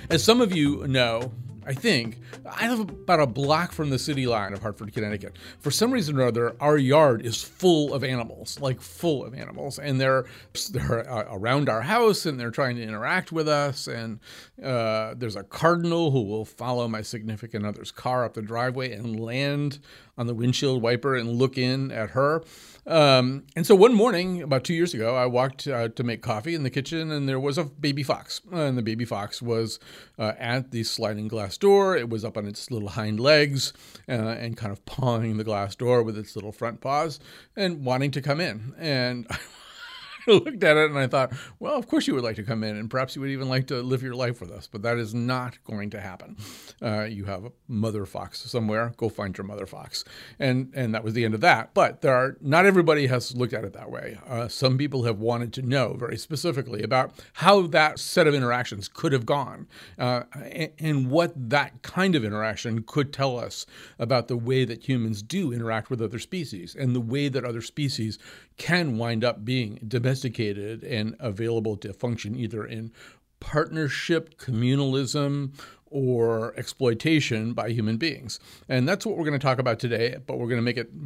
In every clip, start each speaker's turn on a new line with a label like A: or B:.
A: As some of you know, I think, I live about a block from the city line of Hartford, Connecticut. For some reason or other, our yard is full of animals, like full of animals. And they're around our house and they're trying to interact with us. And there's a cardinal who will follow my significant other's car up the driveway and land on the windshield wiper and look in at her. And so one morning, about 2 years ago, I walked to make coffee in the kitchen, and there was a baby fox. And the baby fox was at the sliding glass door. It was up on its little hind legs and kind of pawing the glass door with its little front paws and wanting to come in. And I looked at it and I thought, well, of course you would like to come in, and perhaps you would even like to live your life with us, but that is not going to happen. You have a mother fox somewhere. Go find your mother fox. And that was the end of that. But not everybody has looked at it that way. Some people have wanted to know very specifically about how that set of interactions could have gone and what that kind of interaction could tell us about the way that humans do interact with other species and the way that other species can wind up being domesticated and available to function either in partnership, communalism, or exploitation by human beings. And that's what we're going to talk about today, but we're going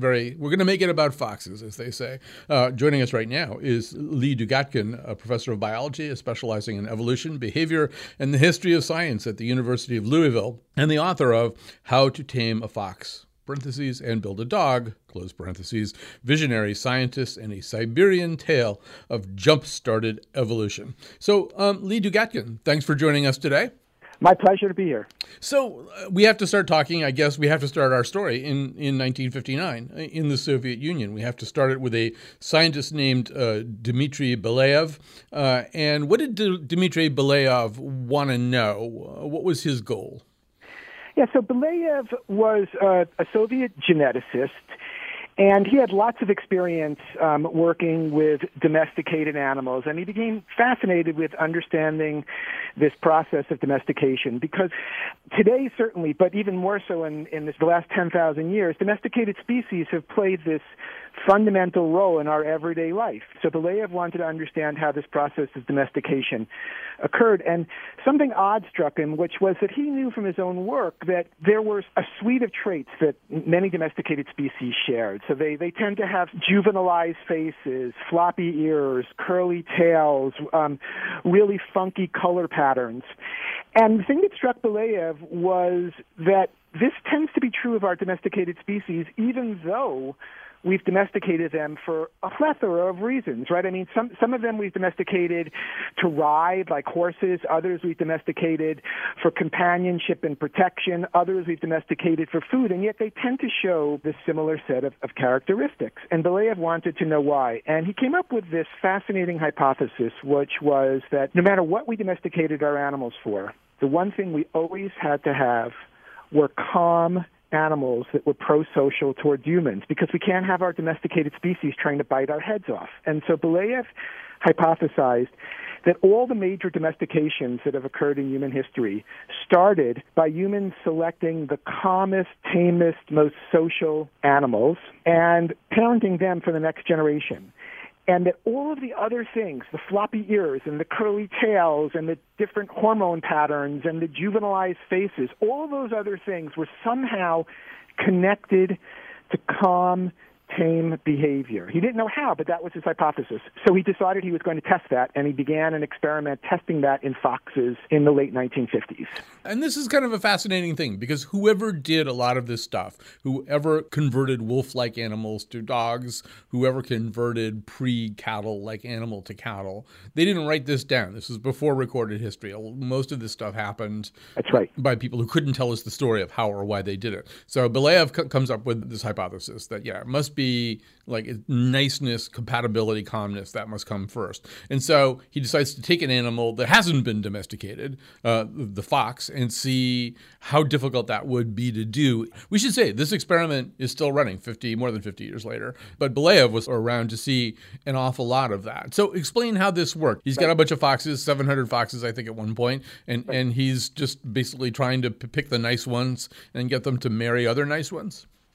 A: to make it about foxes, as they say. Joining us right now is Lee Dugatkin, a professor of biology, specializing in evolution, behavior, and the history of science at the University of Louisville, and the author of How to Tame a Fox, parentheses, and Build a Dog, close parentheses, Visionary Scientists and a Siberian Tale of Jump-Started Evolution. So, Lee Dugatkin, thanks for joining us today.
B: My pleasure to be here.
A: So we have to start talking, I guess we have to start our story in 1959 in the Soviet Union. We have to start it with a scientist named Dmitry Belyaev. And what did Dmitry Belyaev want to know? What was his goal?
B: Yeah, so Belyaev was a Soviet geneticist, and he had lots of experience working with domesticated animals, and he became fascinated with understanding this process of domestication because today, certainly, but even more so in the last 10,000 years, domesticated species have played this fundamental role in our everyday life. So Belyaev wanted to understand how this process of domestication occurred, and something odd struck him, which was that he knew from his own work that there were a suite of traits that many domesticated species shared. So they tend to have juvenilized faces, floppy ears, curly tails, really funky color patterns. And the thing that struck Belyaev was that this tends to be true of our domesticated species, even though we've domesticated them for a plethora of reasons, right? I mean, some of them we've domesticated to ride, like horses. Others we've domesticated for companionship and protection. Others we've domesticated for food, and yet they tend to show this similar set of characteristics. And Belyaev wanted to know why. And he came up with this fascinating hypothesis, which was that no matter what we domesticated our animals for, the one thing we always had to have were calm animals that were pro-social towards humans, because we can't have our domesticated species trying to bite our heads off. And so Belyaev hypothesized that all the major domestications that have occurred in human history started by humans selecting the calmest, tamest, most social animals and parenting them for the next generation. And that all of the other things, the floppy ears and the curly tails and the different hormone patterns and the juvenilized faces, all of those other things were somehow connected to calm, tame behavior. He didn't know how, but that was his hypothesis. So he decided he was going to test that, and he began an experiment testing that in foxes in the late 1950s.
A: And this is kind of a fascinating thing, because whoever did a lot of this stuff, whoever converted wolf-like animals to dogs, whoever converted pre-cattle-like animal to cattle, they didn't write this down. This was before recorded history. Most of this stuff happened
B: That's right.
A: by people who couldn't tell us the story of how or why they did it. So Belyaev comes up with this hypothesis that, it must be like niceness, compatibility, calmness, that must come first. And so he decides to take an animal that hasn't been domesticated, the fox, and see how difficult that would be to do. We should say this experiment is still running more than 50 years later, but Belyaev was around to see an awful lot of that. So explain how this worked. He's got a bunch of foxes, 700 foxes, I think, at one point, and he's just basically trying to pick the nice ones and get them to marry other nice ones.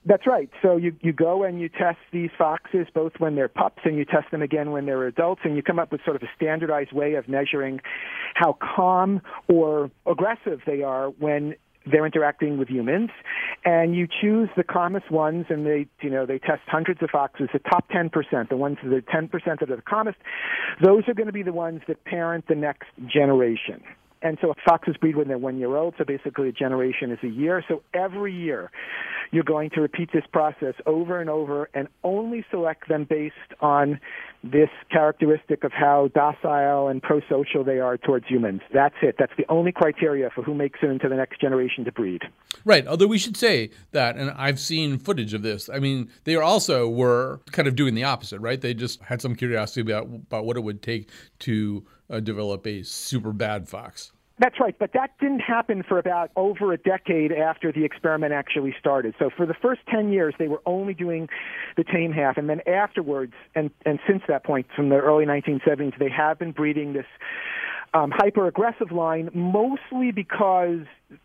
B: That's right. So you go and you test these foxes both when they're pups and you test them again when they're adults, and you come up with sort of a standardized way of measuring how calm or aggressive they are when they're interacting with humans. And you choose the calmest ones, and they test hundreds of foxes. The top 10%, the ones that are 10% that are the calmest, those are going to be the ones that parent the next generation. And so foxes breed when they're 1 year old, so basically a generation is a year. So every year you're going to repeat this process over and over and only select them based on this characteristic of how docile and pro-social they are towards humans. That's it. That's the only criteria for who makes it into the next generation to breed.
A: Right, although we should say that, and I've seen footage of this, I mean, they also were kind of doing the opposite, right? They just had some curiosity about what it would take to develop a super bad fox.
B: That's right, but that didn't happen for about over a decade after the experiment actually started. So for the first 10 years, they were only doing the tame half, and then afterwards, and since that point, from the early 1970s, they have been breeding this hyper-aggressive line, mostly because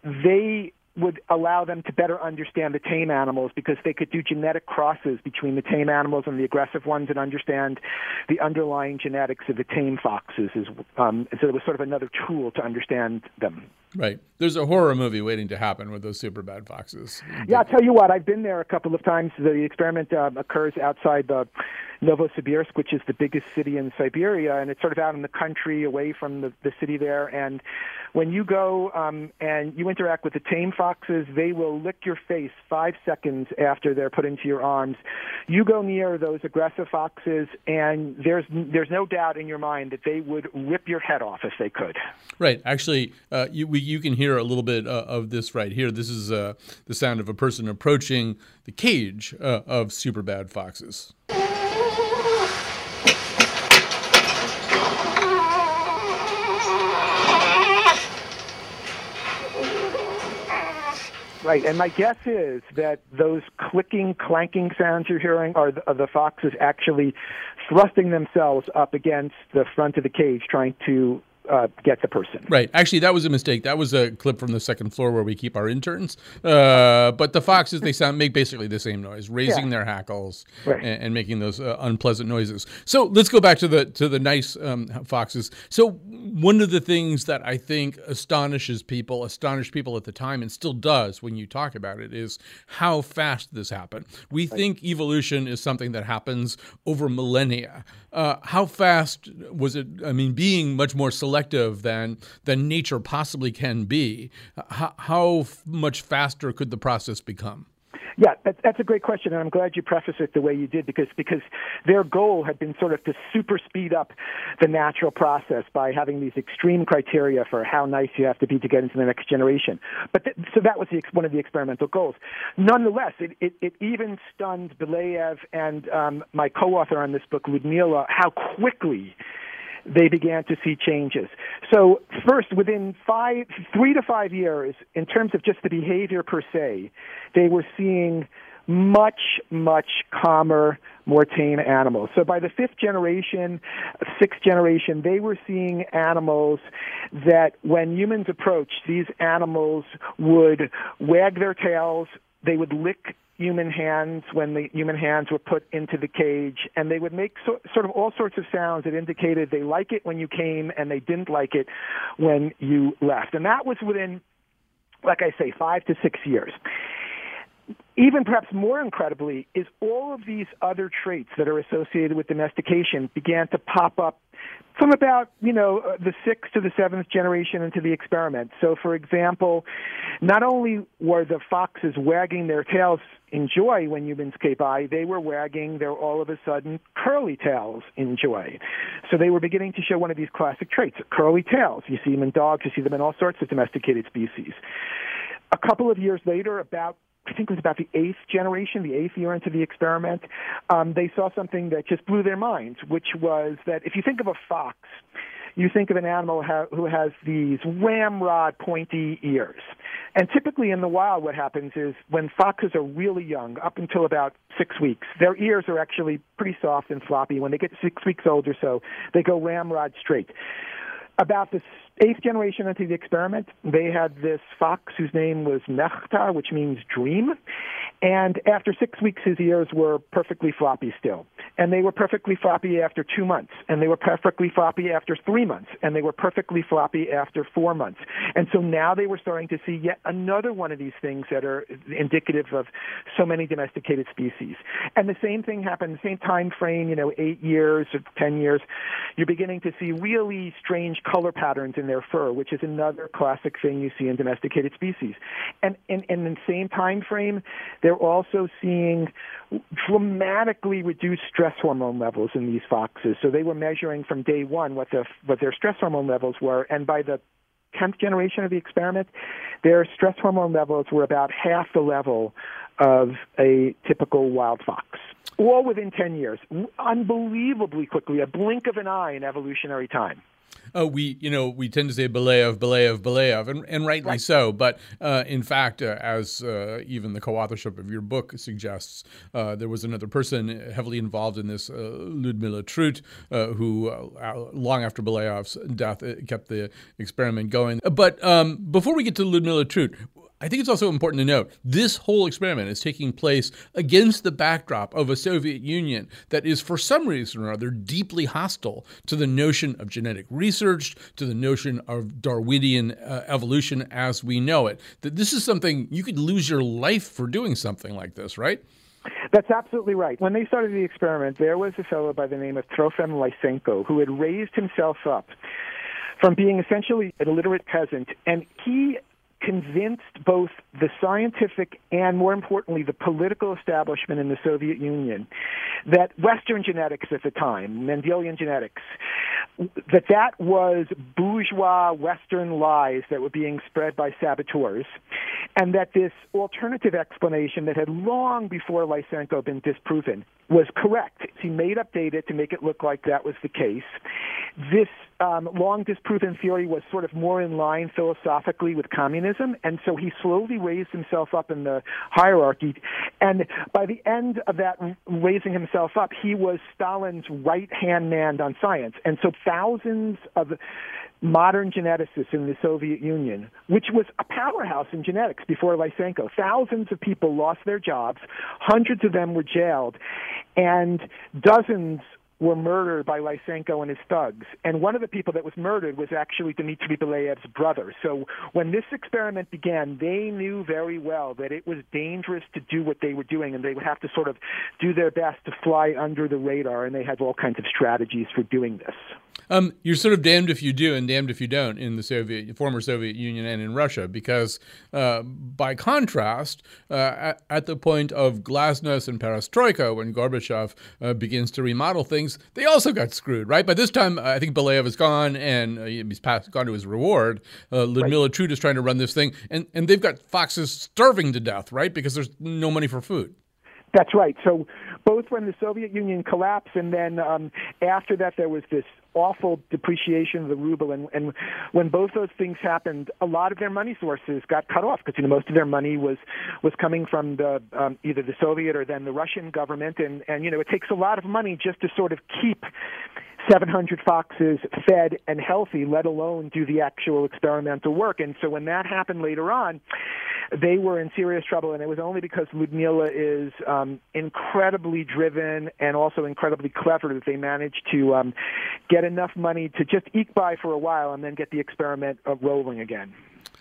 B: they would allow them to better understand the tame animals, because they could do genetic crosses between the tame animals and the aggressive ones and understand the underlying genetics of the tame foxes. So it was sort of another tool to understand them.
A: Right. There's a horror movie waiting to happen with those super bad foxes.
B: Yeah, I'll tell you what, I've been there a couple of times. The experiment occurs outside the Novosibirsk, which is the biggest city in Siberia, and it's sort of out in the country away from the city there. And when you go and you interact with the tame foxes, they will lick your face 5 seconds after they're put into your arms. You go near those aggressive foxes, and there's no doubt in your mind that they would rip your head off if they could.
A: Right. Actually, you can hear a little bit of this right here. This is the sound of a person approaching the cage of super bad foxes.
B: Right, and my guess is that those clicking, clanking sounds you're hearing are the foxes actually thrusting themselves up against the front of the cage, trying to get the person.
A: Right. Actually, that was a mistake. That was a clip from the second floor where we keep our interns. But the foxes, they make basically the same noise, raising their hackles and making those unpleasant noises. So let's go back to the nice foxes. So one of the things that I think astonished people at the time, and still does when you talk about it, is how fast this happened. We think evolution is something that happens over millennia. How fast was it? I mean, being much more selective than nature possibly can be, how much faster could the process become?
B: Yeah, that's a great question, and I'm glad you preface it the way you did, because their goal had been sort of to super speed up the natural process by having these extreme criteria for how nice you have to be to get into the next generation. So that was one of the experimental goals. Nonetheless, it even stunned Belyaev and my co-author on this book, Ludmila, how quickly they began to see changes. So first, within 3 to 5 years, in terms of just the behavior per se, they were seeing much, much calmer, more tame animals. So by the 5th generation, 6th generation, they were seeing animals that when humans approached, these animals would wag their tails, they would lick human hands when the human hands were put into the cage, and they would make sort of all sorts of sounds that indicated they like it when you came and they didn't like it when you left. And that was within, like I say, 5 to 6 years. Even perhaps more incredibly is all of these other traits that are associated with domestication began to pop up from about, the 6th to the 7th generation into the experiment. So, for example, not only were the foxes wagging their tails in joy when humans came by, they were wagging their all of a sudden curly tails in joy. So they were beginning to show one of these classic traits, curly tails. You see them in dogs, you see them in all sorts of domesticated species. A couple of years later, I think it was about the 8th generation, the 8th year into the experiment, they saw something that just blew their minds, which was that if you think of a fox, you think of an animal who has these ramrod pointy ears. And typically in the wild what happens is when foxes are really young, up until about 6 weeks, their ears are actually pretty soft and floppy. When they get 6 weeks old or so, they go ramrod straight. About the Eighth generation into the experiment, they had this fox whose name was Nechta, which means dream. And after 6 weeks, his ears were perfectly floppy still. And they were perfectly floppy after 2 months. And they were perfectly floppy after 3 months. And they were perfectly floppy after 4 months. And so now they were starting to see yet another one of these things that are indicative of so many domesticated species. And the same thing happened, the same time frame, 8 years or 10 years. You're beginning to see really strange color patterns in their fur, which is another classic thing you see in domesticated species. And in the same time frame, they're also seeing dramatically reduced stress hormone levels in these foxes. So they were measuring from day one what their stress hormone levels were, and by the 10th generation of the experiment, their stress hormone levels were about half the level of a typical wild fox, all within 10 years. Unbelievably quickly, a blink of an eye in evolutionary time.
A: We tend to say Belyaev, and rightly
B: Right.
A: so. But in fact, as even the co-authorship of your book suggests, there was another person heavily involved in this, Ludmila Trut, who long after Belaev's death kept the experiment going. But before we get to Ludmila Trut, I think it's also important to note this whole experiment is taking place against the backdrop of a Soviet Union that is, for some reason or other, deeply hostile to the notion of genetic research, to the notion of Darwinian evolution as we know it. That this is something you could lose your life for doing something like this, right?
B: That's absolutely right. When they started the experiment, there was a fellow by the name of Trofim Lysenko who had raised himself up from being essentially an illiterate peasant, and he convinced both the scientific and, more importantly, the political establishment in the Soviet Union that Western genetics at the time, Mendelian genetics, that was bourgeois Western lies that were being spread by saboteurs, and that this alternative explanation that had long before Lysenko been disproven was correct. He made up data to make it look like that was the case. This long disproven theory was sort of more in line philosophically with communism, and so he slowly raised himself up in the hierarchy. And by the end of that raising himself up, he was Stalin's right-hand man on science. And so thousands of modern geneticists in the Soviet Union, which was a powerhouse in genetics before Lysenko, thousands of people lost their jobs, hundreds of them were jailed, and dozens were murdered by Lysenko and his thugs. And one of the people that was murdered was actually Dmitry Belaev's brother. So when this experiment began, they knew very well that it was dangerous to do what they were doing, and they would have to sort of do their best to fly under the radar, and they had all kinds of strategies for doing this.
A: You're sort of damned if you do and damned if you don't in the former Soviet Union and in Russia, because by contrast, at the point of glasnost and perestroika, when Gorbachev begins to remodel things, they also got screwed, right? By this time, I think Belayev is gone and he's gone to his reward. Ludmila Trut is trying to run this thing, and they've got foxes starving to death, right? Because there's no money for food.
B: That's right. So both when the Soviet Union collapsed and then after that there was this awful depreciation of the ruble, and when both those things happened, a lot of their money sources got cut off because most of their money was coming from the either the Soviet or then the Russian government, and it takes a lot of money just to sort of keep 700 foxes fed and healthy, let alone do the actual experimental work. And so when that happened later on, they were in serious trouble, and it was only because Ludmila is incredibly driven and also incredibly clever that they managed to get enough money to just eke by for a while and then get the experiment rolling again.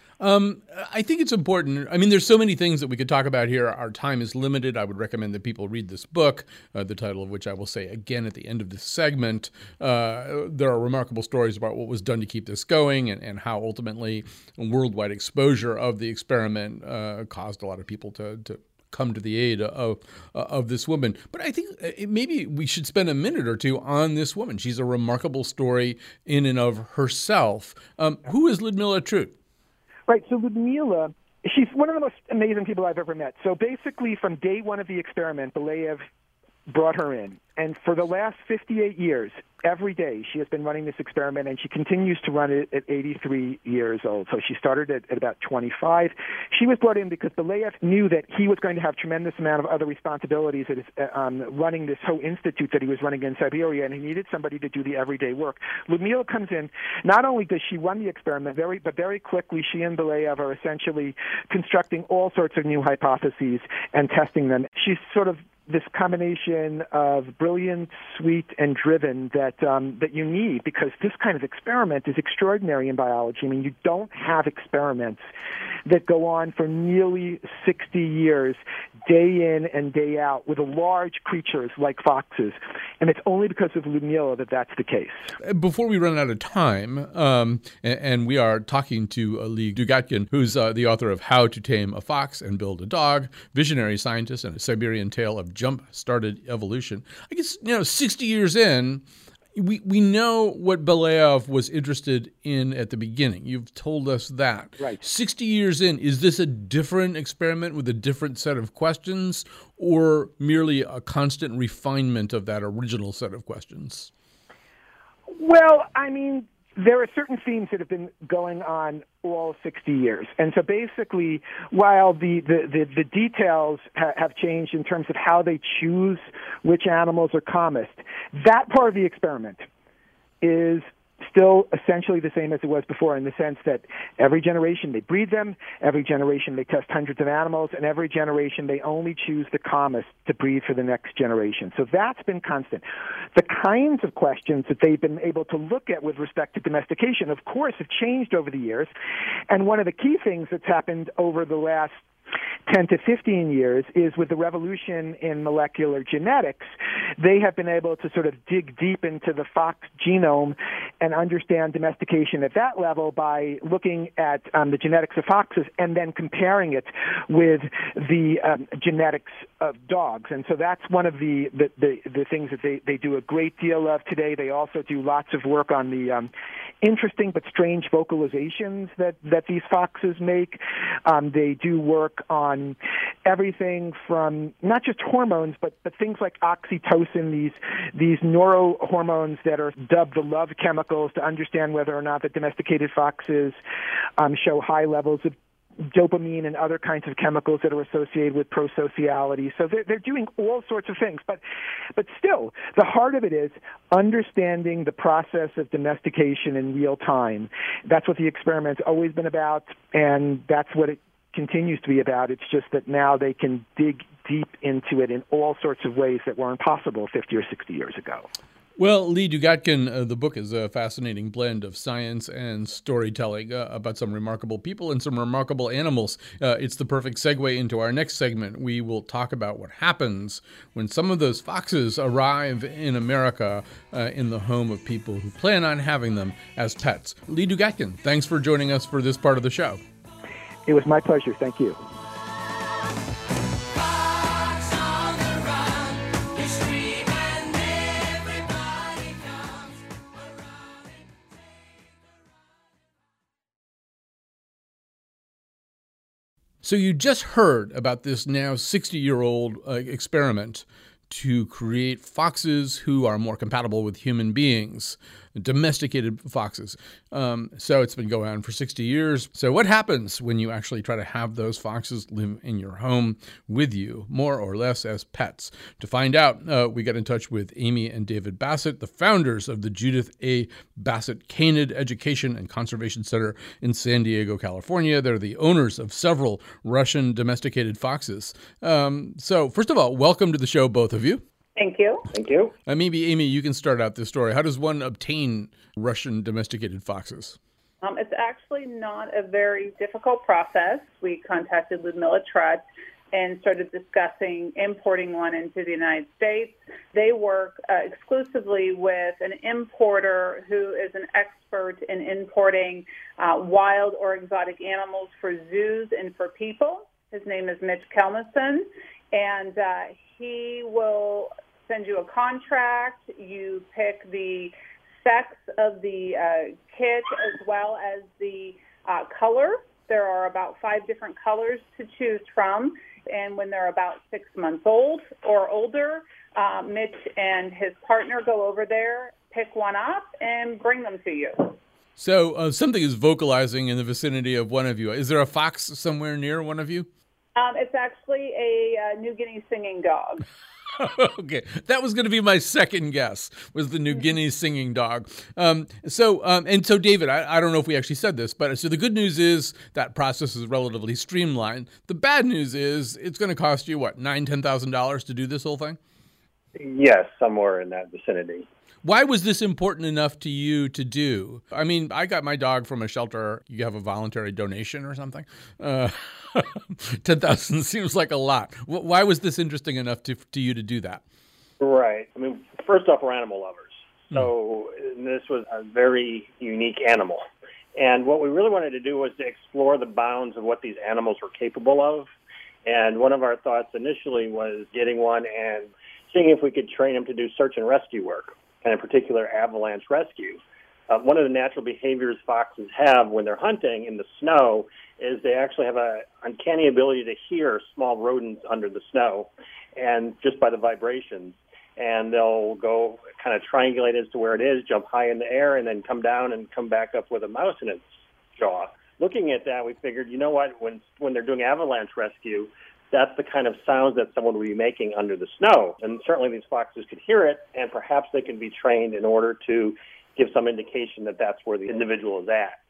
A: I think it's important. I mean, there's so many things that we could talk about here. Our time is limited. I would recommend that people read this book, the title of which I will say again at the end of this segment. There are remarkable stories about what was done to keep this going and how ultimately worldwide exposure of the experiment caused a lot of people to come to the aid of this woman. But I think maybe we should spend a minute or two on this woman. She's a remarkable story in and of herself. Who is Ludmila Trut?
B: Right, so Ludmila, she's one of the most amazing people I've ever met. So basically, from day one of the experiment, Belayev brought her in. And for the last 58 years, every day she has been running this experiment, and she continues to run it at 83 years old. So she started at about 25. She was brought in because Belyaev knew that he was going to have tremendous amount of other responsibilities at his, running this whole institute that he was running in Siberia, and he needed somebody to do the everyday work. Ludmila comes in. Not only does she run the experiment, but very quickly she and Belyaev are essentially constructing all sorts of new hypotheses and testing them. She's sort of this combination of brilliant, sweet, and driven that you need, because this kind of experiment is extraordinary in biology. I mean, you don't have experiments that go on for nearly 60 years, day in and day out, with large creatures like foxes. And it's only because of Ludmila that that's the case.
A: Before we run out of time, and we are talking to Lee Dugatkin, who's the author of How to Tame a Fox and Build a Dog, visionary scientist, and a Siberian tale of jump-started evolution. I guess, 60 years in, we know what Belyaev was interested in at the beginning. You've told us that.
B: Right.
A: 60 years in, is this a different experiment with a different set of questions, or merely a constant refinement of that original set of questions?
B: Well, I mean, there are certain themes that have been going on all 60 years. And so basically, while the details have changed in terms of how they choose which animals are calmest, that part of the experiment is still essentially the same as it was before, in the sense that every generation they breed them, every generation they test hundreds of animals, and every generation they only choose the calmest to breed for the next generation. So that's been constant. The kinds of questions that they've been able to look at with respect to domestication, of course, have changed over the years. And one of the key things that's happened over the last 10 to 15 years is with the revolution in molecular genetics, they have been able to sort of dig deep into the fox genome and understand domestication at that level by looking at the genetics of foxes and then comparing it with the genetics of dogs. And so that's one of the things that they do a great deal of today. They also do lots of work on the interesting but strange vocalizations that these foxes make. They do work on everything from not just hormones, but things like oxytocin, these neurohormones that are dubbed the love chemicals, to understand whether or not the domesticated foxes show high levels of dopamine and other kinds of chemicals that are associated with prosociality. So they're doing all sorts of things. But still, the heart of it is understanding the process of domestication in real time. That's what the experiment's always been about, and that's what it continues to be about. It's just that now they can dig deep into it in all sorts of ways that weren't possible 50 or 60 years ago.
A: Well, Lee Dugatkin, the book is a fascinating blend of science and storytelling about some remarkable people and some remarkable animals. It's the perfect segue into our next segment. We will talk about what happens when some of those foxes arrive in America in the home of people who plan on having them as pets. Lee Dugatkin, thanks for joining us for this part of the show.
B: It was my pleasure. Thank you.
A: So you just heard about this now 60-year-old experiment to create foxes who are more compatible with human beings, domesticated foxes. So it's been going on for 60 years. So what happens when you actually try to have those foxes live in your home with you, more or less as pets? To find out, we got in touch with Amy and David Bassett, the founders of the Judith A. Bassett Canid Education and Conservation Center in San Diego, California. They're the owners of several Russian domesticated foxes. So first of all, welcome to the show, both of you.
C: Thank you.
D: Thank you.
A: Maybe, Amy, you can start out this story. How does one obtain Russian domesticated foxes?
C: It's actually not a very difficult process. We contacted Ludmila Trut and started discussing importing one into the United States. They work exclusively with an importer who is an expert in importing wild or exotic animals for zoos and for people. His name is Mitch Kelmison, and he will send you a contract. You pick the sex of the kit as well as the color. There are about 5 different colors to choose from. And when they're about 6 months old or older, Mitch and his partner go over there, pick one up, and bring them to you.
A: So something is vocalizing in the vicinity of one of you. Is there a fox somewhere near one of you?
C: It's actually a New Guinea singing dog.
A: Okay, that was going to be my second guess, was the New Guinea singing dog. So David, I don't know if we actually said this, but so the good news is that process is relatively streamlined. The bad news is it's going to cost you, what, $9,000-$10,000 to do this whole thing?
D: Yes, somewhere in that vicinity.
A: Why was this important enough to you to do? I mean, I got my dog from a shelter. You have a voluntary donation or something? 10,000 seems like a lot. Why was this interesting enough to you to do that?
D: Right. I mean, first off, we're animal lovers. So this was a very unique animal. And what we really wanted to do was to explore the bounds of what these animals were capable of. And one of our thoughts initially was getting one and seeing if we could train him to do search and rescue work, and in particular avalanche rescue. One of the natural behaviors foxes have when they're hunting in the snow is they actually have an uncanny ability to hear small rodents under the snow, and just by the vibrations. And they'll go kind of triangulate as to where it is, jump high in the air, and then come down and come back up with a mouse in its jaw. Looking at that, we figured, you know what, when they're doing avalanche rescue, that's the kind of sounds that someone would be making under the snow. And certainly these foxes could hear it, and perhaps they can be trained in order to give some indication that that's where the individual is at.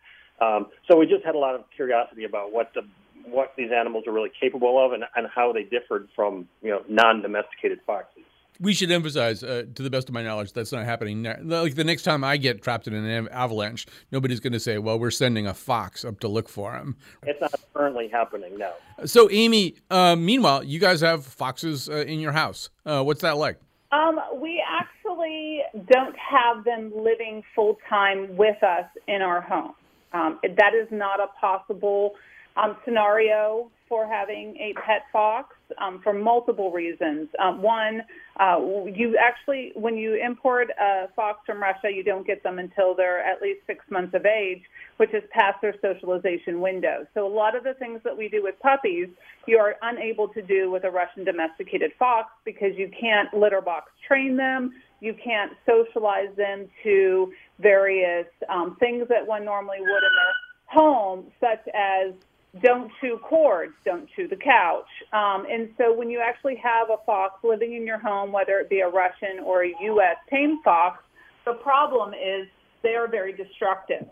D: So we just had a lot of curiosity about what these animals are really capable of and how they differed from non-domesticated foxes.
A: We should emphasize, to the best of my knowledge, that's not happening. Like the next time I get trapped in an avalanche, nobody's going to say, well, we're sending a fox up to look for him.
D: It's not currently happening, no.
A: So, Amy, meanwhile, you guys have foxes in your house. What's that like?
C: We actually don't have them living full-time with us in our home. That is not a possible scenario for having a pet fox for multiple reasons. One, you actually, when you import a fox from Russia, you don't get them until they're at least 6 months of age, which is past their socialization window. So a lot of the things that we do with puppies, you are unable to do with a Russian domesticated fox because you can't litter box train them. You can't socialize them to various things that one normally would in their home, such as don't chew cords, don't chew the couch. And so when you actually have a fox living in your home, whether it be a Russian or a U.S. tame fox, the problem is they are very destructive.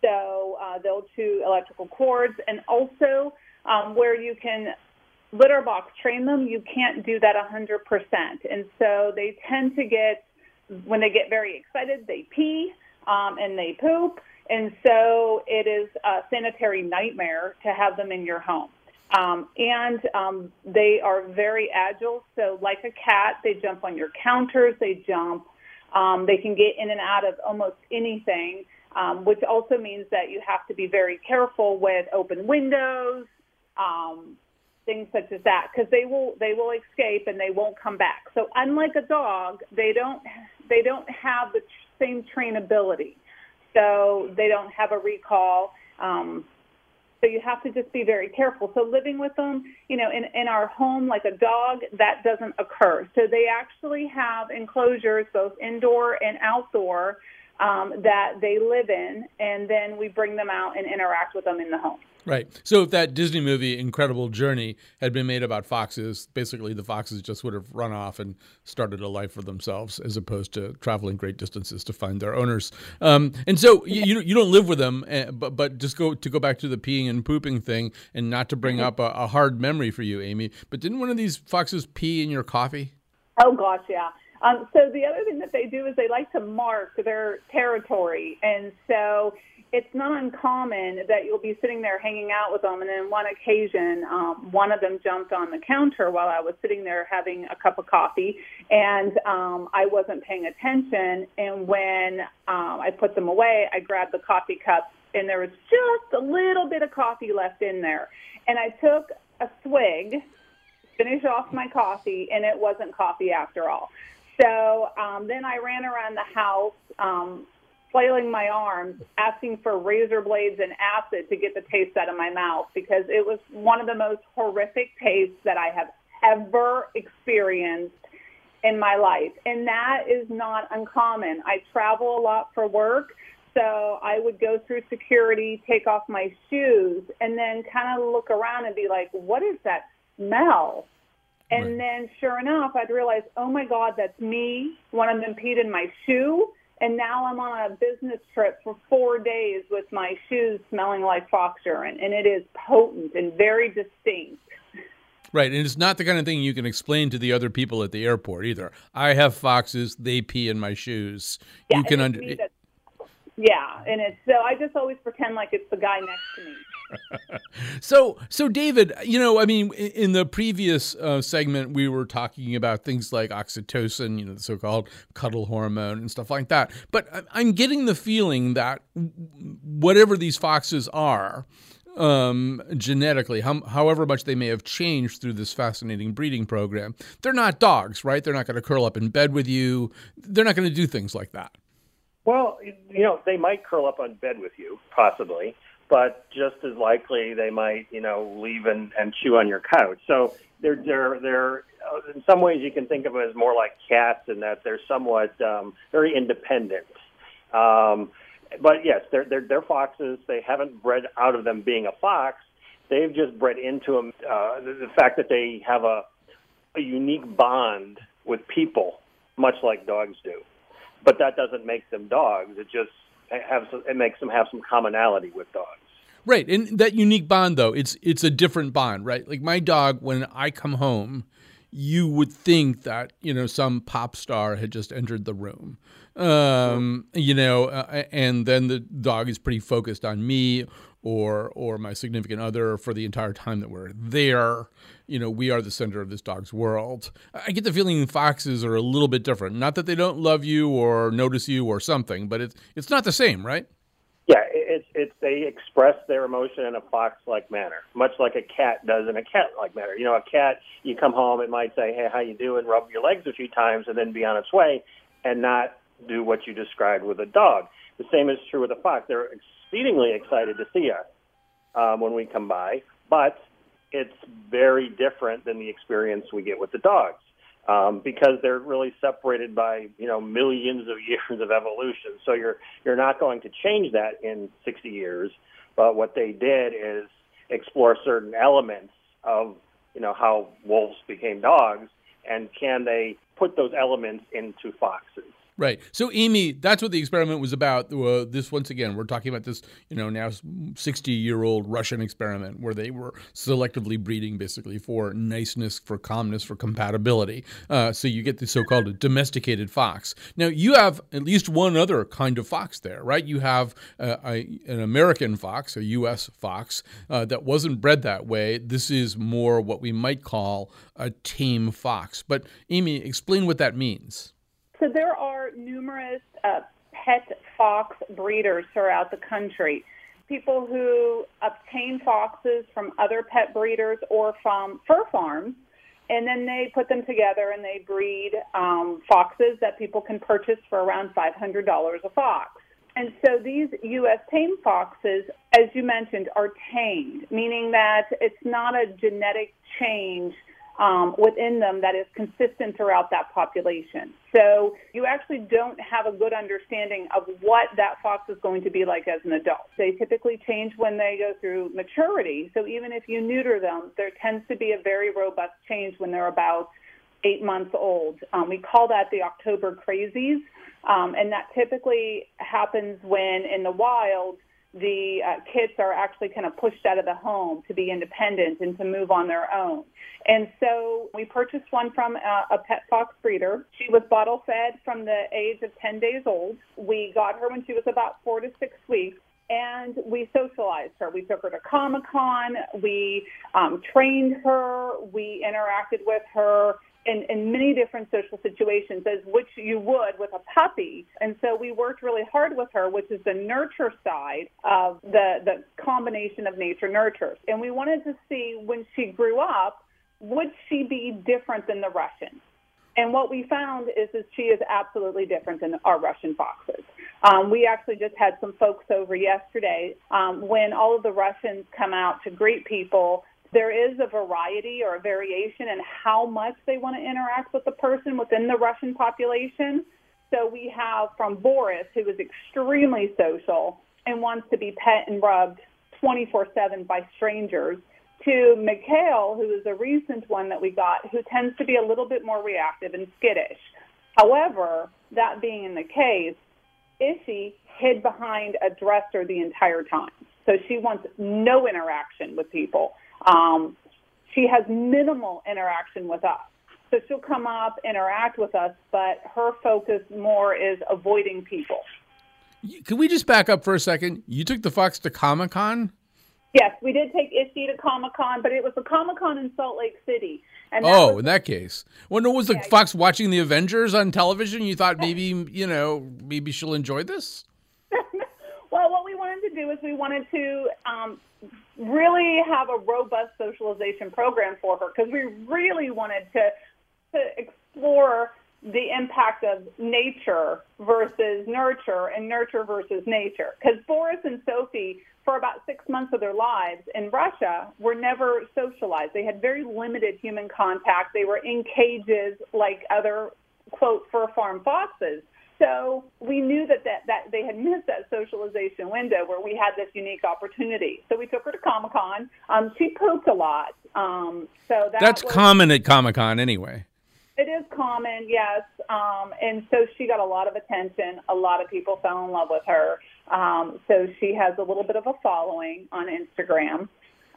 C: So they'll chew electrical cords. And also where you can litter box train them, you can't do that 100%. And so they tend to when they get very excited, they pee and they poop. And so it is a sanitary nightmare to have them in your home. And they are very agile. So like a cat, they jump on your counters, they jump. They can get in and out of almost anything, which also means that you have to be very careful with open windows, things such as that, because they will escape and they won't come back. So unlike a dog, they don't have the same trainability. So they don't have a recall. So you have to just be very careful. So living with them, in our home like a dog, that doesn't occur. So they actually have enclosures, both indoor and outdoor, that they live in, and then we bring them out and interact with them in the home.
A: Right. So if that Disney movie, Incredible Journey, had been made about foxes, basically the foxes just would have run off and started a life for themselves as opposed to traveling great distances to find their owners. And so you don't live with them, but just go back to the peeing and pooping thing, and not to bring up a hard memory for you, Amy, but didn't one of these foxes pee in your coffee?
C: Oh, gosh, yeah. So the other thing that they do is they like to mark their territory. And so it's not uncommon that you'll be sitting there hanging out with them. And on one occasion, one of them jumped on the counter while I was sitting there having a cup of coffee. And I wasn't paying attention. And when I put them away, I grabbed the coffee cup, and there was just a little bit of coffee left in there. And I took a swig, finish off my coffee, and it wasn't coffee after all. So then I ran around the house, flailing my arms, asking for razor blades and acid to get the taste out of my mouth, because it was one of the most horrific tastes that I have ever experienced in my life, and that is not uncommon. I travel a lot for work, so I would go through security, take off my shoes, and then kind of look around and be like, what is that smell? And then sure enough, I'd realize, oh my God, that's me. One of them peed in my shoe. And now I'm on a business trip for 4 days with my shoes smelling like fox urine. And it is potent and very distinct.
A: Right, and it's not the kind of thing you can explain to the other people at the airport either. I have foxes; they pee in my shoes.
C: Yeah,
A: you can
C: yeah, and it's so I just always pretend like it's the guy next to me.
A: So David, I mean, in the previous segment, we were talking about things like oxytocin, the so-called cuddle hormone and stuff like that. But I'm getting the feeling that whatever these foxes are, genetically, however much they may have changed through this fascinating breeding program, they're not dogs, right? They're not going to curl up in bed with you. They're not going to do things like that.
D: Well, they might curl up on bed with you, possibly, but just as likely they might, leave and chew on your couch. So they're in some ways you can think of it as more like cats in that they're somewhat very independent. But yes, they're foxes. They haven't bred out of them being a fox. They've just bred into them the fact that they have a unique bond with people, much like dogs do. But that doesn't make them dogs. It makes them have some commonality with dogs.
A: Right, and that unique bond, though, it's a different bond, right? Like my dog, when I come home, you would think that, some pop star had just entered the room, and then the dog is pretty focused on me or my significant other for the entire time that we're there. We are the center of this dog's world. I get the feeling foxes are a little bit different. Not that they don't love you or notice you or something, but it's not the same, right?
D: Yeah, they express their emotion in a fox-like manner, much like a cat does in a cat-like manner. A cat, you come home, it might say, hey, how you doing, rub your legs a few times, and then be on its way, and not do what you described with a dog. The same is true with a fox. They're exceedingly excited to see us when we come by, but it's very different than the experience we get with the dogs because they're really separated by millions of years of evolution. So you're not going to change that in 60 years. But what they did is explore certain elements of how wolves became dogs, and can they put those elements into foxes.
A: Right. So, Amy, that's what the experiment was about. This, once again, we're talking about this, now 60-year-old Russian experiment where they were selectively breeding basically for niceness, for calmness, for compatibility. So you get the so-called domesticated fox. Now, you have at least one other kind of fox there, right? You have an American fox, a U.S. fox, that wasn't bred that way. This is more what we might call a tame fox. But, Amy, explain what that means.
C: So there are numerous pet fox breeders throughout the country. People who obtain foxes from other pet breeders or from fur farms, and then they put them together and they breed foxes that people can purchase for around $500 a fox. And so these U.S. tame foxes, as you mentioned, are tamed, meaning that it's not a genetic change within them that is consistent throughout that population. So you actually don't have a good understanding of what that fox is going to be like as an adult. They typically change when they go through maturity. So even if you neuter them, there tends to be a very robust change when they're about 8 months old. We call that the October crazies, and that typically happens when in the wild the kids are actually kind of pushed out of the home to be independent and to move on their own. And so we purchased one from a pet fox breeder. She was bottle fed from the age of 10 days old. We got her when she was about 4 to 6 weeks, and we socialized her. We took her to Comic-Con. We trained her. We interacted with her in many different social situations, as which you would with a puppy. And so we worked really hard with her, which is the nurture side of the combination of nature-nurture. And we wanted to see when she grew up, would she be different than the Russian? And what we found is that she is absolutely different than our Russian foxes. We actually just had some folks over yesterday when all of the Russians come out to greet people There is a variety or a variation in how much they want to interact with the person within the Russian population. So we have from Boris, who is extremely social and wants to be pet and rubbed 24/7 by strangers, to Mikhail, who is a recent one that we got, who tends to be a little bit more reactive and skittish. However, that being in the case, Ishi hid behind a dresser the entire time. So she wants no interaction with people. She has minimal interaction with us. So she'll come up, interact with us, but her focus more is avoiding people.
A: Can we just back up for a second? You took the fox to Comic-Con?
C: Yes, we did take Ishi to Comic-Con, but it was a Comic-Con in Salt Lake City. And
A: in that case. Well, no, was the fox watching the Avengers on television? You thought maybe she'll enjoy this?
C: Well, what we wanted to do is we wanted to really have a robust socialization program for her, because we really wanted to explore the impact of nature versus nurture and nurture versus nature. Because Boris and Sophie, for about 6 months of their lives in Russia, were never socialized. They had very limited human contact. They were in cages like other, quote, fur farm foxes. So we knew that they had missed that socialization window where we had this unique opportunity. So we took her to Comic-Con. She pooped a lot. That's
A: common at Comic-Con anyway.
C: It is common, yes. And so she got a lot of attention. A lot of people fell in love with her. So she has a little bit of a following on Instagram.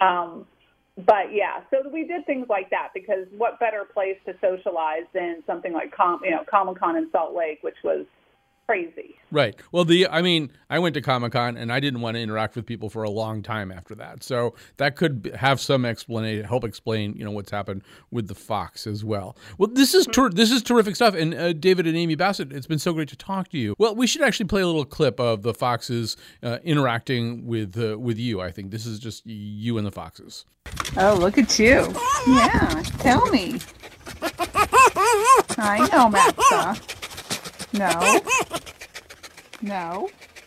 C: But yeah, so we did things like that, because what better place to socialize than something like Comic-Con in Salt Lake, which was crazy.
A: Right. Well, I went to Comic-Con and I didn't want to interact with people for a long time after that. So that could have some explanation, help explain, what's happened with the fox as well. Well, this is terrific stuff. And David and Amy Bassett, it's been so great to talk to you. Well, we should actually play a little clip of the foxes interacting with you. I think this is just you and the foxes.
E: Oh, look at you. Yeah, tell me. I know, Matza. No.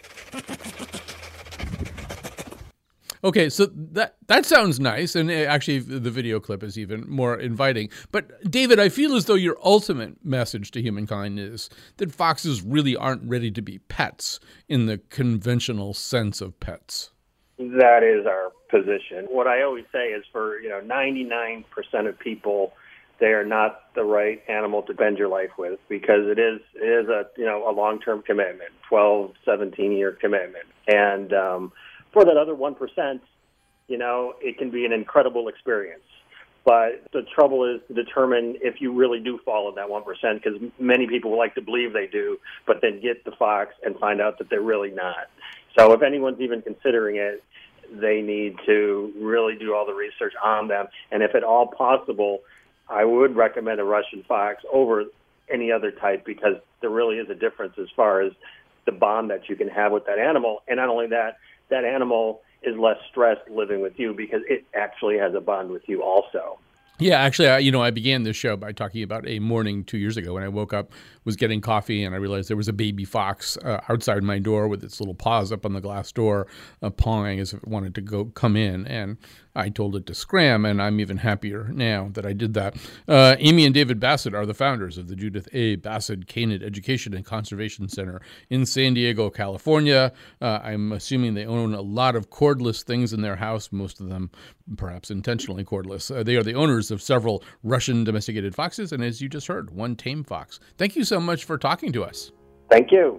A: Okay, so that sounds nice, and actually the video clip is even more inviting. But David, I feel as though your ultimate message to humankind is that foxes really aren't ready to be pets in the conventional sense of pets.
D: That is our position. What I always say is for 99% of people, they are not the right animal to spend your life with, because it is a long-term commitment, 12, 17-year commitment. And for that other 1%, it can be an incredible experience. But the trouble is to determine if you really do fall in that 1%, because many people like to believe they do, but then get the fox and find out that they're really not. So if anyone's even considering it, they need to really do all the research on them. And if at all possible, I would recommend a Russian fox over any other type, because there really is a difference as far as the bond that you can have with that animal. And not only that, that animal is less stressed living with you because it actually has a bond with you also.
A: Yeah, actually, I began this show by talking about a morning 2 years ago when I woke up, was getting coffee, and I realized there was a baby fox outside my door with its little paws up on the glass door, pawing as if it wanted to come in. And I told it to scram, and I'm even happier now that I did that. Amy and David Bassett are the founders of the Judith A. Bassett Canid Education and Conservation Center in San Diego, California. I'm assuming they own a lot of cordless things in their house, most of them perhaps intentionally cordless. They are the owners of several Russian domesticated foxes, and as you just heard, one tame fox. Thank you so much for talking to us.
D: Thank you.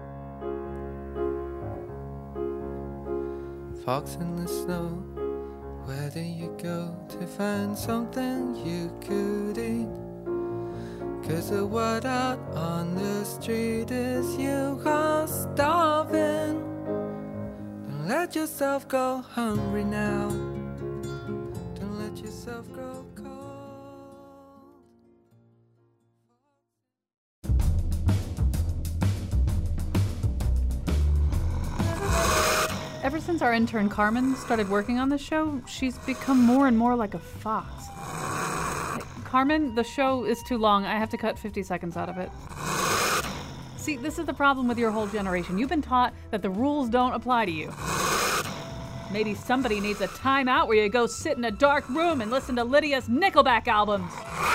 F: Fox in the snow, where do you go to find something you could eat? 'Cause the word out on the street is you are starving. Don't let yourself go hungry now. Don't let yourself grow cold.
G: Ever since our intern Carmen started working on the show, she's become more and more like a fox. Hey, Carmen, the show is too long. I have to cut 50 seconds out of it. See, this is the problem with your whole generation. You've been taught that the rules don't apply to you. Maybe somebody needs a timeout where you go sit in a dark room and listen to Lydia's Nickelback albums.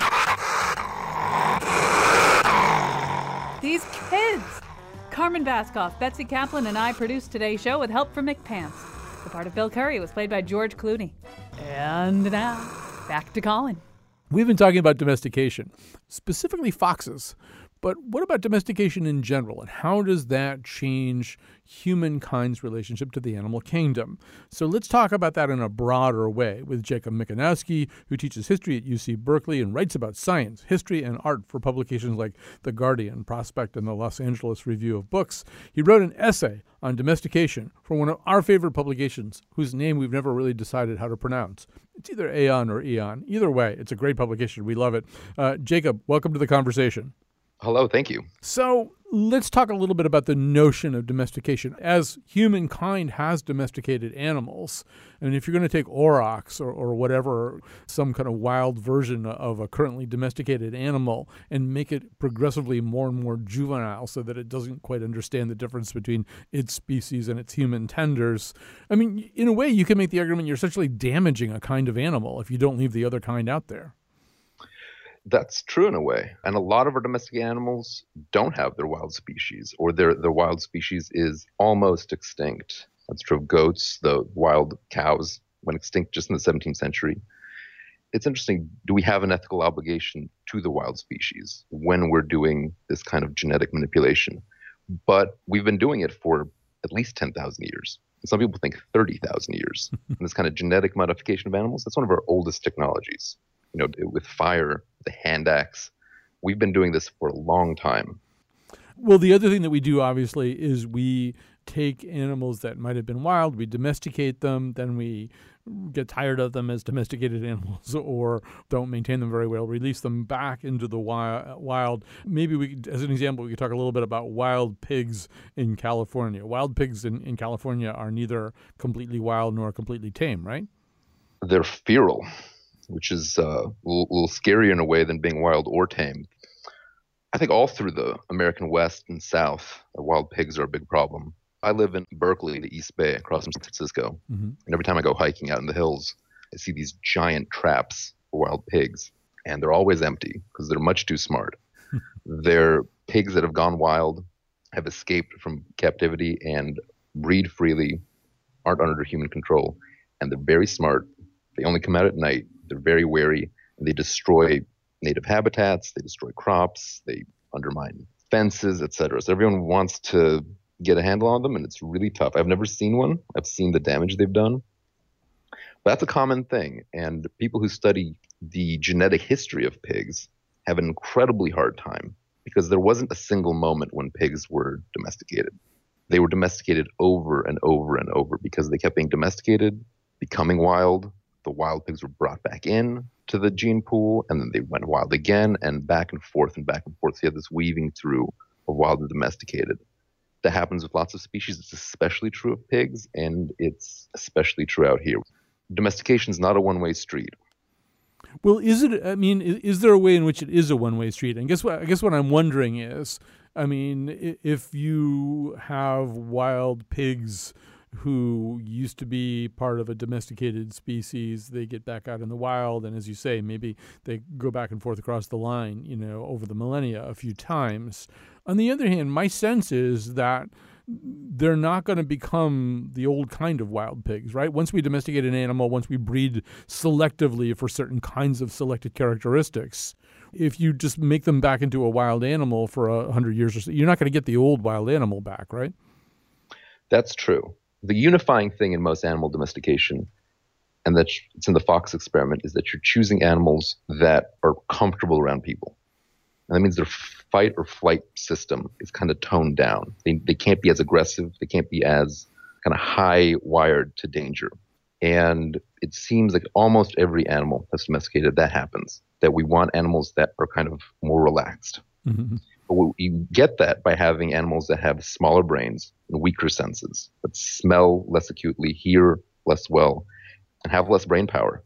G: These kids! Carmen Baskoff, Betsy Kaplan, and I produced today's show with help from Mick Pants. The part of Bill Curry was played by George Clooney. And now, back to Colin.
A: We've been talking about domestication, specifically foxes. But what about domestication in general, and how does that change humankind's relationship to the animal kingdom? So let's talk about that in a broader way with Jacob Mikanowski, who teaches history at UC Berkeley and writes about science, history, and art for publications like The Guardian, Prospect, and the Los Angeles Review of Books. He wrote an essay on domestication for one of our favorite publications, whose name we've never really decided how to pronounce. It's either Aeon or Eon. Either way, it's a great publication. We love it. Jacob, welcome to the conversation.
H: Hello, thank you.
A: So let's talk a little bit about the notion of domestication. As humankind has domesticated animals, and if you're going to take aurochs or whatever, some kind of wild version of a currently domesticated animal, and make it progressively more and more juvenile so that it doesn't quite understand the difference between its species and its human tenders, I mean, in a way, you can make the argument you're essentially damaging a kind of animal if you don't leave the other kind out there.
H: That's true in a way. And a lot of our domestic animals don't have their wild species, or their wild species is almost extinct. That's true of goats. The wild cows went extinct just in the 17th century. It's interesting. Do we have an ethical obligation to the wild species when we're doing this kind of genetic manipulation? But we've been doing it for at least 10,000 years. And some people think 30,000 years. And this kind of genetic modification of animals, that's one of our oldest technologies. You know, with fire, the hand axe. We've been doing this for a long time.
A: Well, the other thing that we do, obviously, is we take animals that might have been wild, we domesticate them, then we get tired of them as domesticated animals or don't maintain them very well, release them back into the wild. Maybe we, as an example, we could talk a little bit about wild pigs in California. Wild pigs in California are neither completely wild nor completely tame, right?
H: They're feral, which is a little scarier in a way than being wild or tame. I think all through the American West and South, wild pigs are a big problem. I live in Berkeley, the East Bay, across from San Francisco. Mm-hmm. And every time I go hiking out in the hills, I see these giant traps for wild pigs. And they're always empty because they're much too smart. They're pigs that have gone wild, have escaped from captivity, and breed freely, aren't under human control. And they're very smart. They only come out at night. They're very wary, and they destroy native habitats, they destroy crops, they undermine fences, etc. So everyone wants to get a handle on them, and it's really tough. I've never seen one. I've seen the damage they've done. But that's a common thing, and people who study the genetic history of pigs have an incredibly hard time because there wasn't a single moment when pigs were domesticated. They were domesticated over and over and over because they kept being domesticated, becoming wild. The wild pigs were brought back in to the gene pool, and then they went wild again, and back and forth and back and forth. So you have this weaving through of wild and domesticated. That happens with lots of species. It's especially true of pigs, and it's especially true out here. Domestication is not a one-way street.
A: Well, is it? I mean, is there a way in which it is a one-way street? And I guess what I'm wondering is, I mean, if you have wild pigs who used to be part of a domesticated species, they get back out in the wild, and as you say, maybe they go back and forth across the line, you know, over the millennia a few times. On the other hand, my sense is that they're not going to become the old kind of wild pigs, right? Once we domesticate an animal, once we breed selectively for certain kinds of selected characteristics, if you just make them back into a wild animal for 100 years or so, you're not going to get the old wild animal back, right?
H: That's true. The unifying thing in most animal domestication, and that it's in the fox experiment, is that you're choosing animals that are comfortable around people. And that means their fight or flight system is kind of toned down. They can't be as aggressive. They can't be as kind of high wired to danger. And it seems like almost every animal that's domesticated, that happens, that we want animals that are kind of more relaxed. Mm-hmm. But you get that by having animals that have smaller brains and weaker senses, that smell less acutely, hear less well, and have less brain power.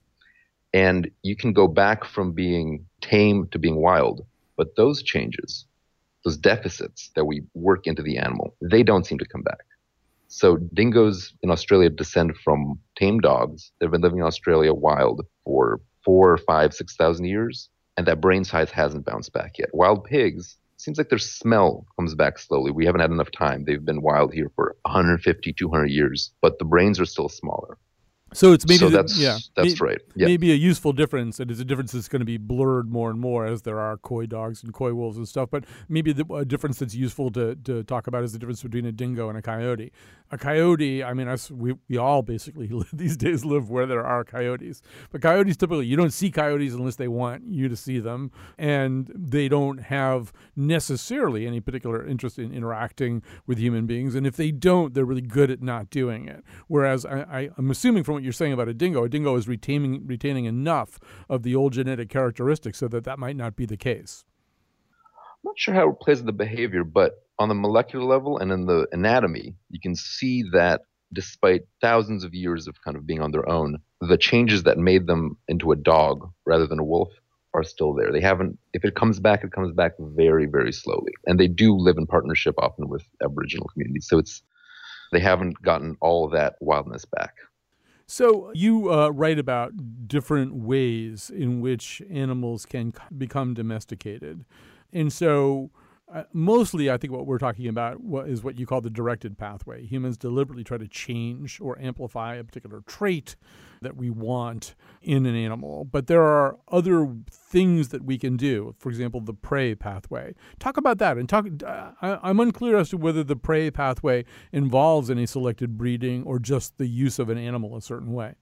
H: And you can go back from being tame to being wild, but those changes, those deficits that we work into the animal, they don't seem to come back. So dingoes in Australia descend from tame dogs. They've been living in Australia wild for 4, 5, 6,000 years, and that brain size hasn't bounced back yet. Wild pigs, seems like their smell comes back slowly. We haven't had enough time. They've been wild here for 150, 200 years, but the brains are still smaller.
A: So it's maybe
H: that's right. Yeah.
A: Maybe a useful difference. It is a difference that's going to be blurred more and more as there are coy dogs and coy wolves and stuff. But maybe a difference that's useful to talk about is the difference between a dingo and a coyote. A coyote, I mean, we all basically these days live where there are coyotes. But coyotes typically, you don't see coyotes unless they want you to see them, and they don't have necessarily any particular interest in interacting with human beings. And if they don't, they're really good at not doing it. Whereas I'm assuming from what you're saying about a dingo is retaining enough of the old genetic characteristics so that might not be the case.
H: I'm not sure how it plays in the behavior, but on the molecular level and in the anatomy, you can see that despite thousands of years of kind of being on their own, the changes that made them into a dog rather than a wolf are still there. They haven't, if it comes back very, very slowly. And they do live in partnership often with Aboriginal communities. So they haven't gotten all that wildness back.
A: So you write about different ways in which animals can become domesticated. And so mostly I think what we're talking about is what you call the directed pathway. Humans deliberately try to change or amplify a particular trait that we want in an animal. But there are other things that we can do. For example, the prey pathway. Talk about that. And I'm unclear as to whether the prey pathway involves any selected breeding or just the use of an animal a certain way.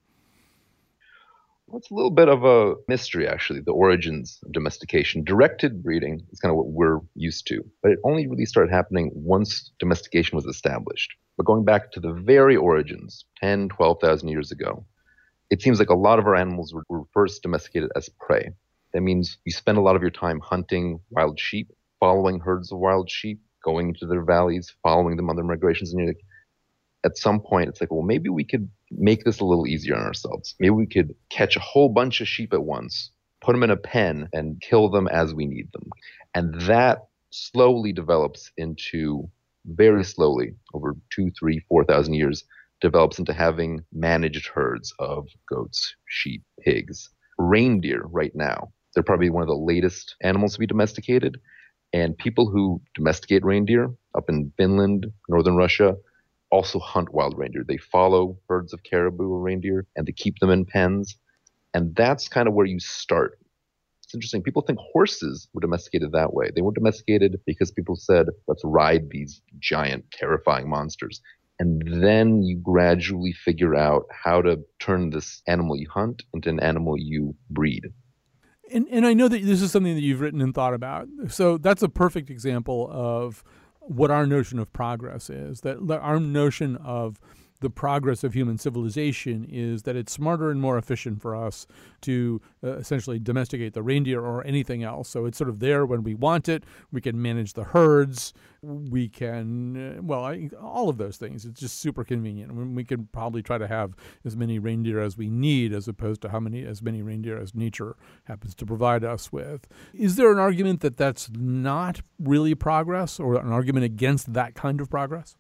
H: Well, it's a little bit of a mystery, actually, the origins of domestication. Directed breeding is kind of what we're used to, but it only really started happening once domestication was established. But going back to the very origins, 10, 12,000 years ago, it seems like a lot of our animals were first domesticated as prey. That means you spend a lot of your time hunting wild sheep, following herds of wild sheep, going into their valleys, following them on their migrations, and you're like, at some point, it's like, well, maybe we could make this a little easier on ourselves. Maybe we could catch a whole bunch of sheep at once, put them in a pen, and kill them as we need them. And that slowly develops into, very slowly, over 2, 3, 4,000 years, develops into having managed herds of goats, sheep, pigs, reindeer right now. They're probably one of the latest animals to be domesticated. And people who domesticate reindeer up in Finland, northern Russia, also hunt wild reindeer. They follow herds of caribou or reindeer and they keep them in pens. And that's kind of where you start. It's interesting. People think horses were domesticated that way. They were domesticated because people said, let's ride these giant, terrifying monsters. And then you gradually figure out how to turn this animal you hunt into an animal you breed.
A: And I know that this is something that you've written and thought about. So that's a perfect example of what our notion of progress is, that our notion of the progress of human civilization is that it's smarter and more efficient for us to essentially domesticate the reindeer or anything else. So it's sort of there when we want it. We can manage the herds. We can, all of those things. It's just super convenient. I mean, we can probably try to have as many reindeer as we need as opposed to as many reindeer as nature happens to provide us with. Is there an argument that that's not really progress, or an argument against that kind of progress?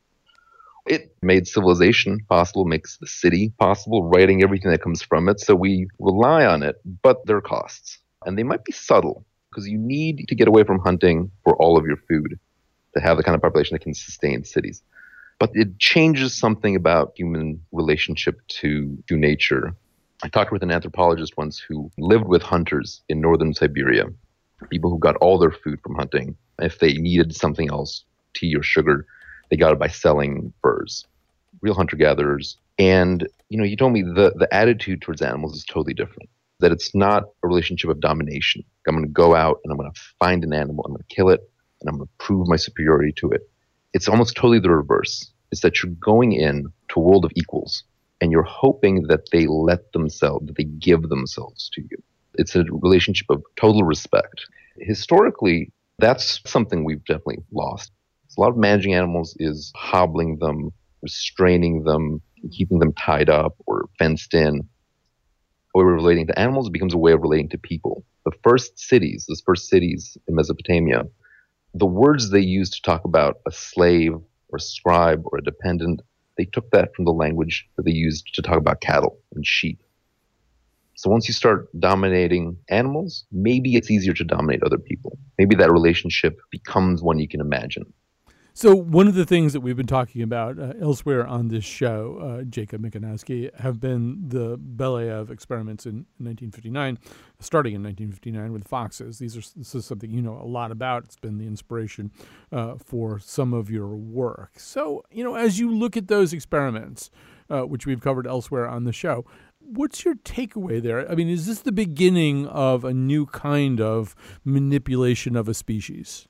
H: It made civilization possible, makes the city possible, writing everything that comes from it. So we rely on it, but there are costs. And they might be subtle, because you need to get away from hunting for all of your food to have the kind of population that can sustain cities. But it changes something about human relationship to nature. I talked with an anthropologist once who lived with hunters in northern Siberia, people who got all their food from hunting. If they needed something else, tea or sugar, they got it by selling furs, real hunter-gatherers. And, you told me the attitude towards animals is totally different, that it's not a relationship of domination. I'm going to go out and I'm going to find an animal, I'm going to kill it, and I'm going to prove my superiority to it. It's almost totally the reverse. It's that you're going in to a world of equals, and you're hoping that they that they give themselves to you. It's a relationship of total respect. Historically, that's something we've definitely lost. A lot of managing animals is hobbling them, restraining them, keeping them tied up or fenced in. A way of relating to animals becomes a way of relating to people. Those first cities in Mesopotamia, the words they used to talk about a slave or a scribe or a dependent. They took that from the language that they used to talk about cattle and sheep. So once you start dominating animals, maybe it's easier to dominate other people. Maybe that relationship becomes one you can imagine.
I: So one of the things that we've been talking about elsewhere on this show, Jacob Mikanowski, have been the Belyaev experiments in 1959, starting in 1959 with foxes. This is something you know a lot about. It's been the inspiration for some of your work. So, as you look at those experiments, which we've covered elsewhere on the show, what's your takeaway there? I mean, is this the beginning of a new kind of manipulation of a species?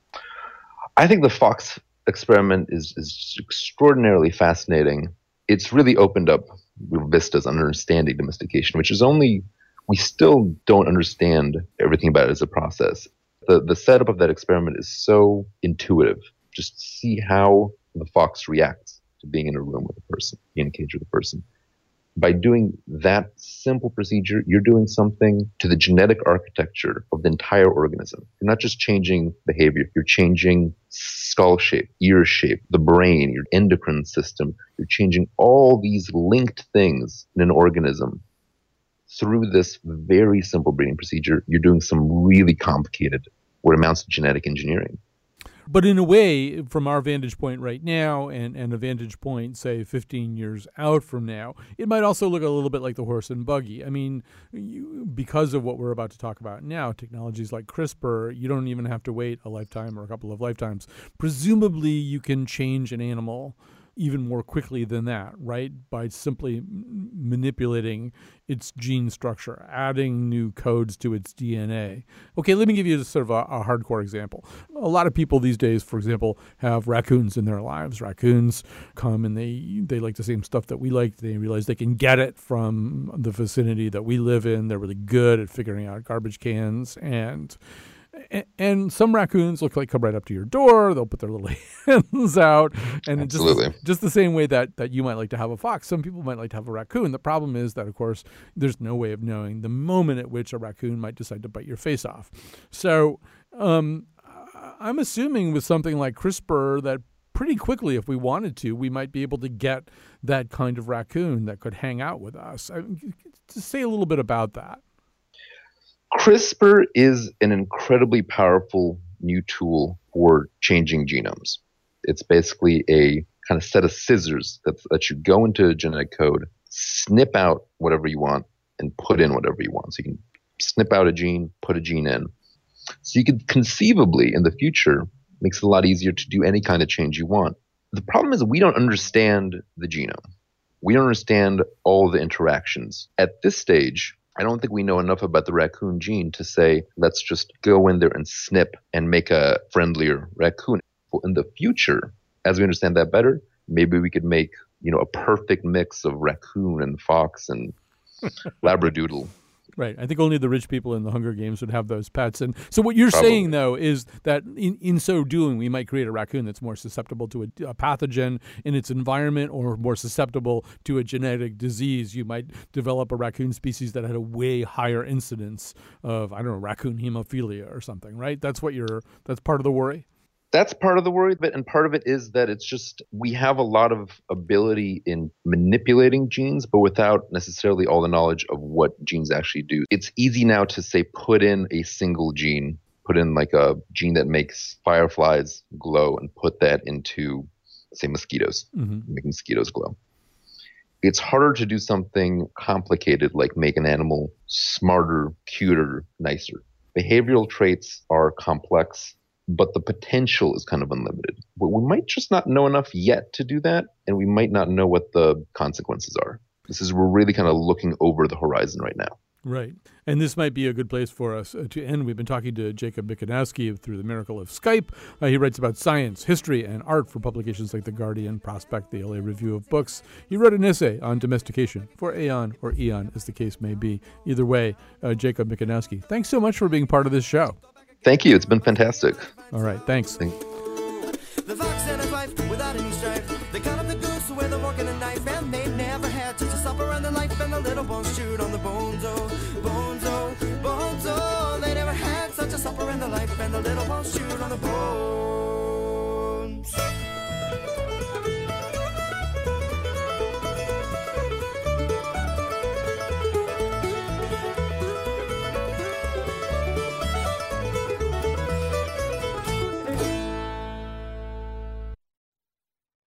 H: I think the fox experiment is extraordinarily fascinating. It's really opened up vistas on understanding domestication, which is we still don't understand everything about it as a process. The setup of that experiment is so intuitive. Just see how the fox reacts to being in a room with a person, being in a cage with a person. By doing that simple procedure, you're doing something to the genetic architecture of the entire organism. You're not just changing behavior, you're changing skull shape, ear shape, the brain, your endocrine system. You're changing all these linked things in an organism. Through this very simple breeding procedure, you're doing some really complicated, what amounts to genetic engineering.
I: But in a way, from our vantage point right now and a vantage point, say, 15 years out from now, it might also look a little bit like the horse and buggy. I mean, because of what we're about to talk about now, technologies like CRISPR, you don't even have to wait a lifetime or a couple of lifetimes. Presumably, you can change an animal even more quickly than that, right? By simply manipulating its gene structure, adding new codes to its DNA. Okay, let me give you sort of a hardcore example. A lot of people these days, for example, have raccoons in their lives. Raccoons come and they like the same stuff that we like. They realize they can get it from the vicinity that we live in. They're really good at figuring out garbage cans, and some raccoons look like come right up to your door. They'll put their little hands out. And just the same way that you might like to have a fox, some people might like to have a raccoon. The problem is that, of course, there's no way of knowing the moment at which a raccoon might decide to bite your face off. So I'm assuming with something like CRISPR that pretty quickly, if we wanted to, we might be able to get that kind of raccoon that could hang out with us. Just say a little bit about that.
H: CRISPR is an incredibly powerful new tool for changing genomes. It's basically a kind of set of scissors that you go into a genetic code, snip out whatever you want, and put in whatever you want. So you can snip out a gene, put a gene in. So you could conceivably, in the future, makes it a lot easier to do any kind of change you want. The problem is we don't understand the genome. We don't understand all the interactions. At this stage, I don't think we know enough about the raccoon gene to say, let's just go in there and snip and make a friendlier raccoon. Well, in the future, as we understand that better, maybe we could make, a perfect mix of raccoon and fox and labradoodle.
I: Right. I think only the rich people in the Hunger Games would have those pets. And so what you're saying, though, is that in so doing, we might create a raccoon that's more susceptible to a pathogen in its environment or more susceptible to a genetic disease. You might develop a raccoon species that had a way higher incidence of, raccoon hemophilia or something, right? That's part of the worry?
H: That's part of the worry, and part of it is that it's just we have a lot of ability in manipulating genes, but without necessarily all the knowledge of what genes actually do. It's easy now to say put in a single gene, put in like a gene that makes fireflies glow and put that into, say, mosquitoes, make mosquitoes glow. It's harder to do something complicated like make an animal smarter, cuter, nicer. Behavioral traits are complex, but the potential is kind of unlimited. But we might just not know enough yet to do that, and we might not know what the consequences are. We're really kind of looking over the horizon right now.
I: Right. And this might be a good place for us to end. We've been talking to Jacob Mikanowski through the miracle of Skype. He writes about science, history, and art for publications like The Guardian, Prospect, the LA Review of Books. He wrote an essay on domestication for Aeon or Eon, as the case may be. Either way, Jacob Mikanowski, thanks so much for being part of this show.
H: Thank you. It's been fantastic.
I: All right. Thanks.
F: The fox and his wife without any strife. They cut up the goose with a fork and a knife, and they never had such a supper in their life. And the little bones chewed on the bones, oh, bones, oh, bones, oh. They never had such a supper in their life, and the little bones chewed on the bones.